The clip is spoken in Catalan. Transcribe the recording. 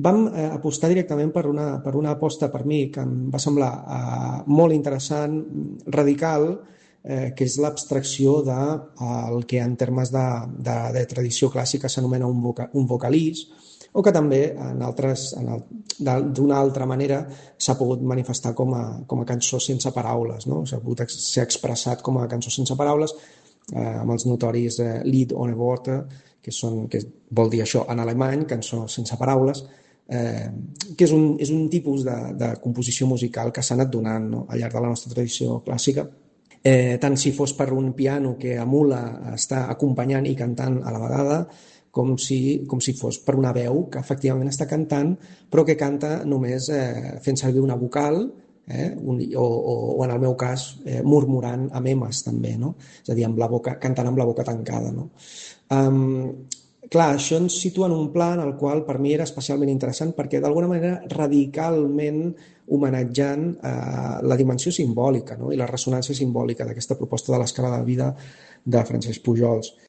vam apostar directament per una aposta per mi que em va semblar molt interessant, radical, que és l'abstracció del que en termes de tradició clàssica s'anomena un vocalís, o que també d'una altra manera s'ha pogut manifestar com a cançó sense paraules, no? S'ha pogut ser expressat com a cançó sense paraules, amb els notoris Lied ohne Worte, que vol dir això en alemany, cançó sense paraules, que és un tipus de composició musical que s'ha anat donant, no?, al llarg de la nostra tradició clàssica, tant si fos per un piano que emula estar acompanyant i cantant a la vegada, com si fos per una veu que efectivament està cantant, però que canta només fent servir una vocal, o en el meu cas murmurant amb emes també, no? És a dir, cantant amb la boca tancada, no? Clar, això ens situa en un pla en el qual per mi era especialment interessant perquè d'alguna manera radicalment homenatjant la dimensió simbòlica, no?, i la ressonància simbòlica d'aquesta proposta de l'escala de vida de Francesc Pujols.